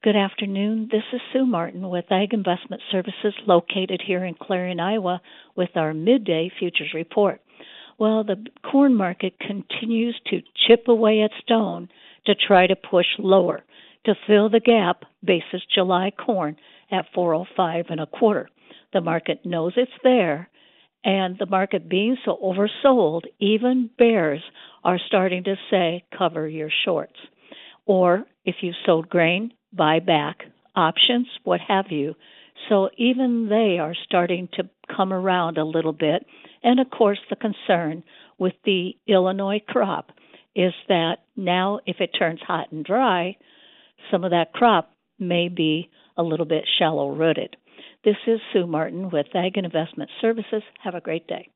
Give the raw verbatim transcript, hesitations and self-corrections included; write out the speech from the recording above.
Good afternoon. This is Sue Martin with Ag Investment Services located here in Clarion, Iowa with our midday futures report. Well, the corn market continues to chip away at stone to try to push lower to fill the gap basis July corn at four oh five and a quarter. The market knows it's there, and the market being so oversold, even bears are starting to say cover your shorts. Or if you've sold grain, buy back, options, what have you. So even they are starting to come around a little bit. And of course, the concern with the Illinois crop is that now if it turns hot and dry, some of that crop may be a little bit shallow rooted. This is Sue Martin with Ag and Investment Services. Have a great day.